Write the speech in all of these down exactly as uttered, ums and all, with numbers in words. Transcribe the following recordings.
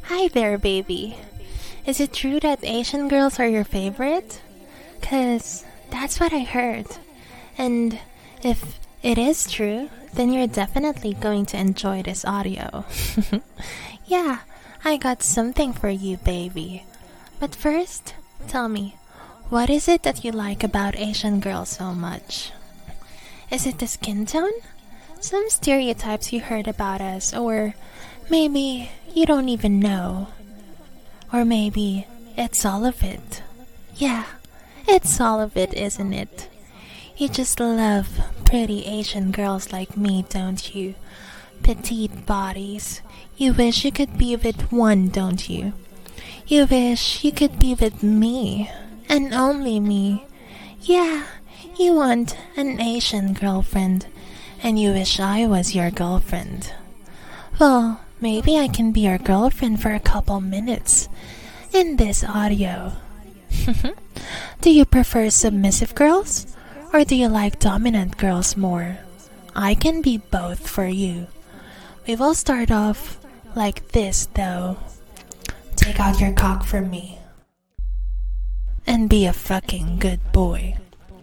Hi there, baby. Is it true that Asian girls are your favorite? 'Cause that's what I heard. And if it is true, then you're definitely going to enjoy this audio. Yeah, I got something for you, baby. But first, tell me, what is it that you like about Asian girls so much? Is it the skin tone? Some stereotypes you heard about us, or maybe you don't even know. Or maybe it's all of it. Yeah, it's all of it, isn't it? You just love pretty Asian girls like me, don't you? Petite bodies. You wish you could be with one, don't you? You wish you could be with me, and only me. Yeah, you want an Asian girlfriend, and you wish I was your girlfriend. Well, maybe I can be your girlfriend for a couple minutes in this audio. Do you prefer submissive girls, or do you like dominant girls more? I can be both for you. We will start off like this, though. Take out your cock for me, and be a fucking good boy.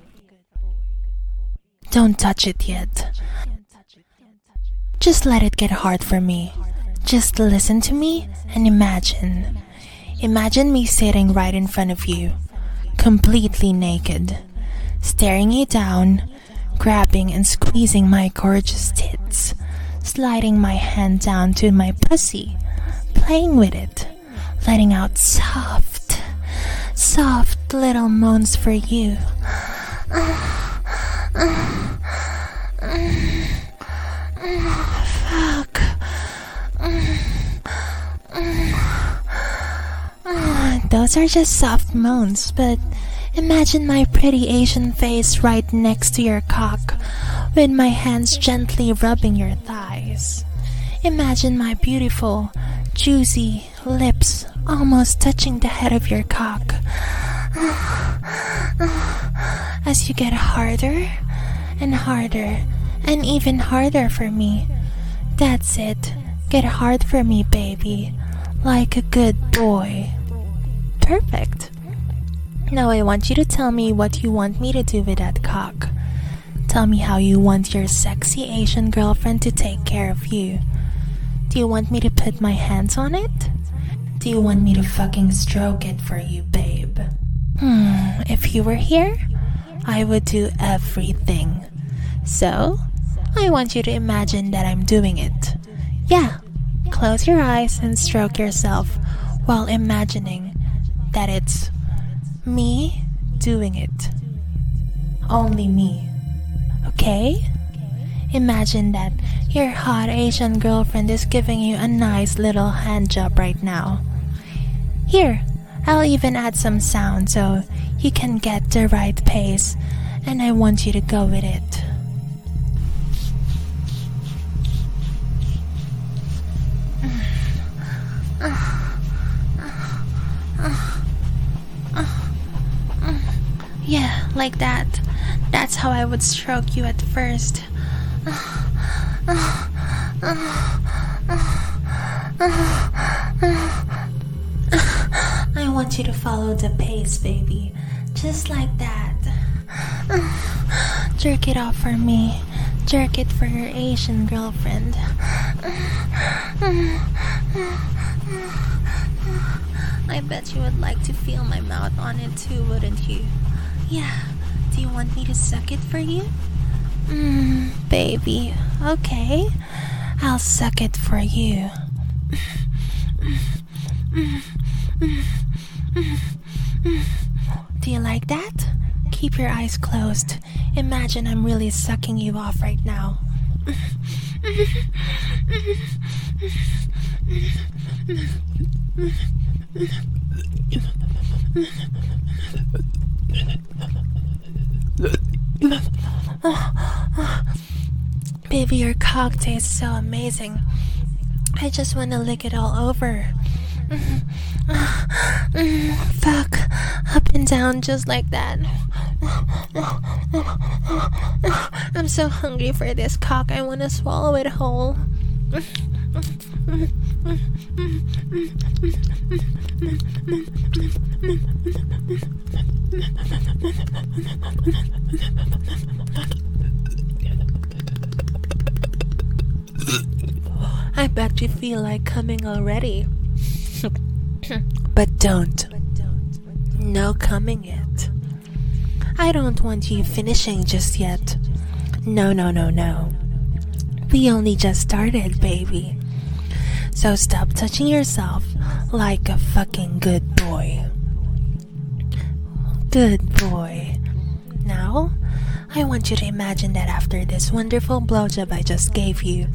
Don't touch it yet. Just let it get hard for me. Just listen to me and imagine. Imagine me sitting right in front of you, completely naked, staring you down, grabbing and squeezing my gorgeous tits, sliding my hand down to my pussy, playing with it, letting out soft, soft little moans for you. Fuck. Those are just soft moans, but imagine my pretty Asian face right next to your cock, with my hands gently rubbing your thighs. Imagine my beautiful, juicy lips almost touching the head of your cock. As you get harder and harder and even harder for me. That's it. Get hard for me, baby. Like a good boy. Perfect. Now I want you to tell me what you want me to do with that cock. Tell me how you want your sexy Asian girlfriend to take care of you. Do you want me to put my hands on it? Do you want me to fucking stroke it for you, babe? Hmm, if you were here, I would do everything. So, I want you to imagine that I'm doing it. Yeah, close your eyes and stroke yourself while imagining that it's me doing it. Only me. Okay? Imagine that your hot Asian girlfriend is giving you a nice little hand job right now. Here, I'll even add some sound so you can get the right pace, and I want you to go with it. Yeah, like that. That's how I would stroke you at first. I want you to follow the pace, baby. Just like that. Jerk it off for me. Jerk it for your Asian girlfriend. I bet you would like to feel my mouth on it too, wouldn't you? Yeah. Do you want me to suck it for you? Mmm, baby. Okay. I'll suck it for you. Do you like that? Keep your eyes closed. Imagine I'm really sucking you off right now. Baby, your cock tastes so amazing. I just want to lick it all over. Fuck. Up and down just like that. I'm so hungry for this cock. I want to swallow it whole. I bet you feel like coming already. But don't. No coming yet. I don't want you finishing just yet. No, no, no, no. We only just started, baby. So stop touching yourself like a fucking good boy. Good boy. Now, I want you to imagine that after this wonderful blowjob I just gave you,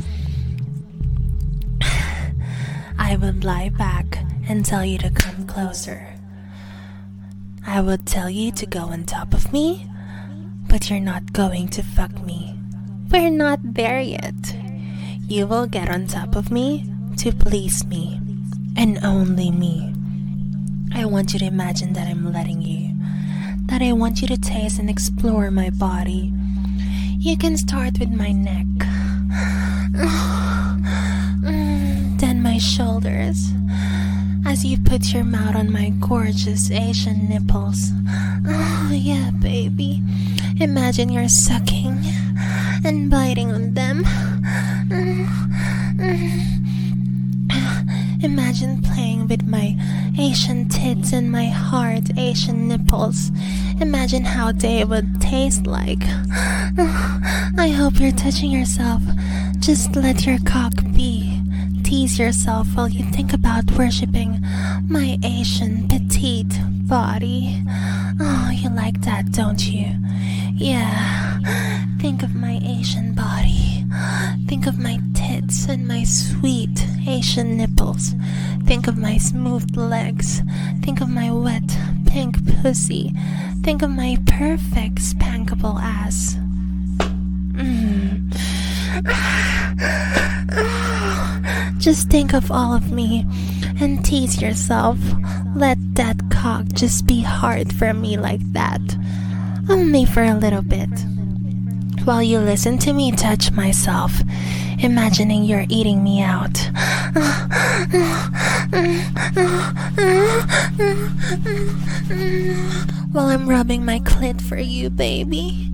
I would lie back and tell you to come closer. I would tell you to go on top of me, but you're not going to fuck me. We're not there yet. You will get on top of me to please me, and only me. I want you to imagine that I'm letting you, that I want you to taste and explore my body. You can start with my neck, then my shoulders, as you put your mouth on my gorgeous Asian nipples. Oh yeah, baby. Imagine you're sucking and biting on them. Imagine playing with my Asian tits and my hard Asian nipples. Imagine how they would taste like. I hope you're touching yourself. Just let your cock be. Tease yourself while you think about worshipping my Asian petite body. Oh, you like that, don't you? Yeah. Think of my Asian body. Think of my tits and my sweet Asian nipples. Think of my smooth legs. Think of my wet pink pussy. Think of my perfect spankable ass. Mm. Just think of all of me and tease yourself. Let that cock just be hard for me like that. Only for a little bit. While you listen to me touch myself, imagining you're eating me out. While I'm rubbing my clit for you, baby.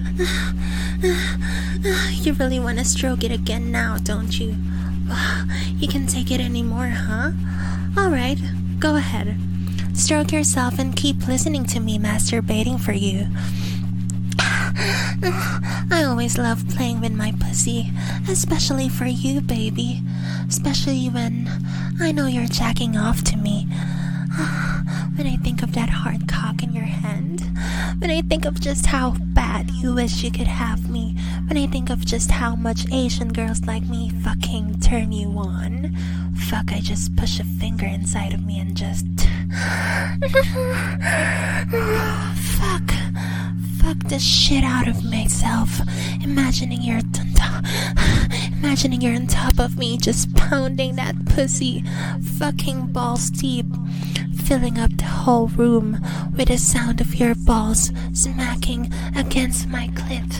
You really want to stroke it again now, don't you? You can take it anymore, huh? Alright, go ahead. Stroke yourself and keep listening to me masturbating for you. I always love playing with my pussy, especially for you, baby. Especially when I know you're jacking off to me. When I think of that hard cock in your hand. When I think of just how bad you wish you could have me. When I think of just how much Asian girls like me fucking turn you on. Fuck, I just push a finger inside of me and just... Fuck. Fuck the shit out of myself. Imagining you're... Imagining you're on top of me, just pounding that pussy. Fucking balls deep. Filling up the whole room with the sound of your balls smacking against my clit.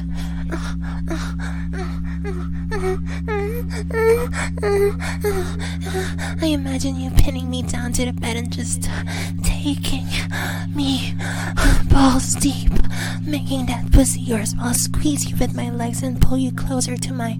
I imagine you pinning me down to the bed and just taking me balls deep, making that pussy yours while I squeeze you with my legs and pull you closer to my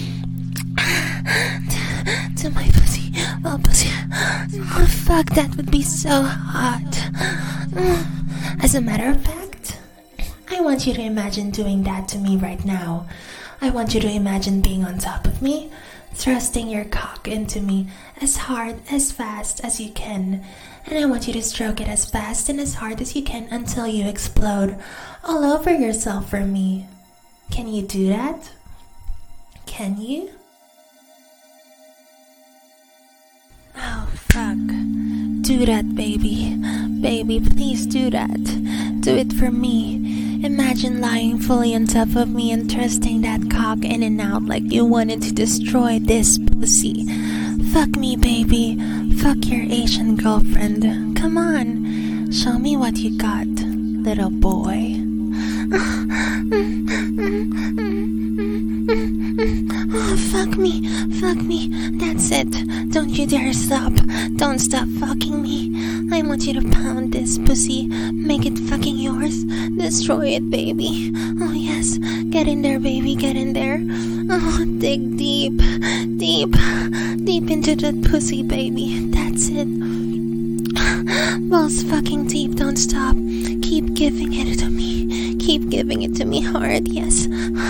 to, to my pussy. Oh, pussy. Oh, fuck, that would be so hot. As a matter of fact, I want you to imagine doing that to me right now. I want you to imagine being on top of me, thrusting your cock into me as hard, as fast as you can. And I want you to stroke it as fast and as hard as you can until you explode all over yourself for me. Can you do that? Can you? Oh, fuck. Do that, baby. Baby, please do that. Do it for me. Imagine lying fully on top of me and thrusting that cock in and out like you wanted to destroy this pussy. Fuck me, baby. Fuck your Asian girlfriend. Come on. Show me what you got, little boy. Oh, fuck me, fuck me, that's it. Don't you dare stop. Don't stop fucking me. I want you to pound this pussy, make it fucking yours, destroy it, baby. Oh yes, get in there, baby, get in there. Oh, dig deep, deep, deep into that pussy, baby. That's it. Balls fucking deep, don't stop. Keep giving it to me. Keep giving it to me hard, yes.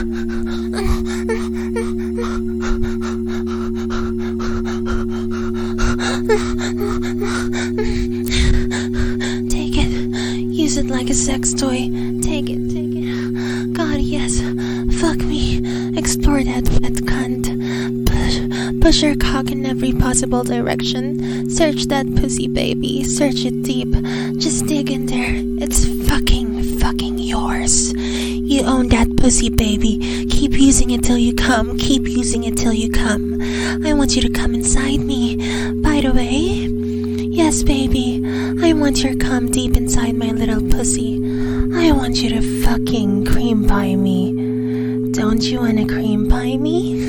Take it. Use it like a sex toy. Take it, take it. God, yes. Fuck me. Explore that fat cunt. Push, push your cock in every possible direction. Search that pussy, baby. Search it deep. Just dig in there. It's fucking, fucking yours. You own that pussy, baby. Keep using it till you come. Keep using it till you come. I want you to come inside me. By the way, yes, baby. I want your cum deep inside my little pussy. I want you to fucking cream pie me. Don't you wanna cream pie me?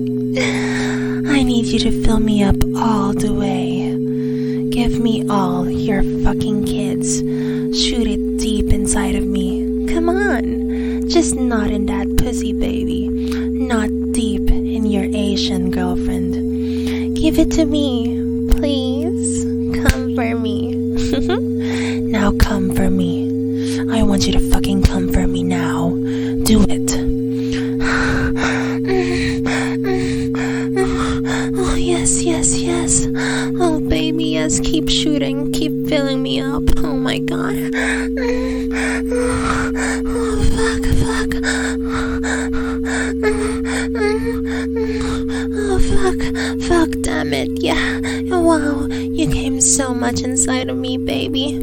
I need you to fill me up all the way. Give me all your fucking kids. Shoot it deep inside of me. Come on. Just not in that pussy, baby. Not deep in your Asian girlfriend. Give it to me. Please. Come for me. Now come for me. I want you to fucking come for me now. Do it. Oh, yes, yes, yes. Oh, baby, yes. Keep shooting. Keep filling me up. Oh, my God. Oh, fuck, fuck. Oh, fuck. Fuck, damn it. Yeah. Wow. You came so much inside of me, baby.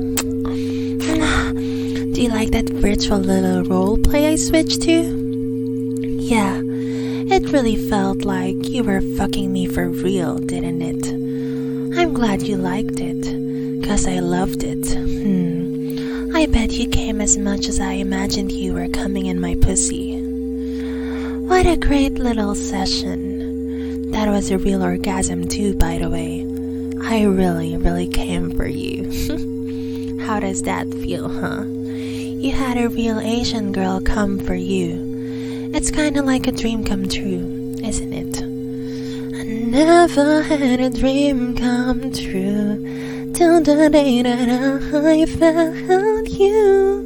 Do you like that virtual little role play I switched to? Yeah. It really felt like you were fucking me for real, didn't it? I'm glad you liked it, 'cause I loved it. Hmm. I bet you came as much as I imagined you were coming in my pussy. What a great little session. That was a real orgasm too, by the way. I really, really came for you. How does that feel, huh? You had a real Asian girl come for you. It's kinda like a dream come true, isn't it? I never had a dream come true till the day that I found you.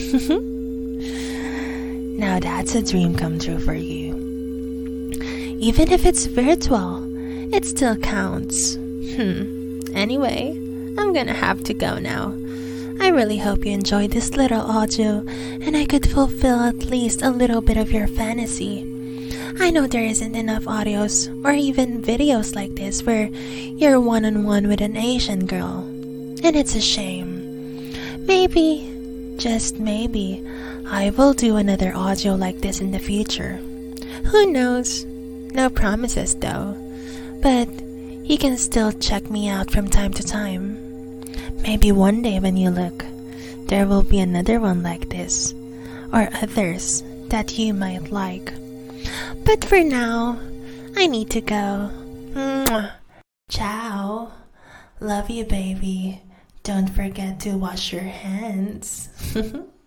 Now that's a dream come true for you. Even if it's virtual, it still counts. Hmm. Anyway, I'm gonna have to go now. I really hope you enjoyed this little audio and I could fulfill at least a little bit of your fantasy. I know there isn't enough audios or even videos like this where you're one-on-one with an Asian girl, and it's a shame. Maybe, just maybe, I will do another audio like this in the future. Who knows? No promises though, but you can still check me out from time to time. Maybe one day when you look, there will be another one like this, or others that you might like. But for now, I need to go. Mwah. Ciao. Love you, baby. Don't forget to wash your hands.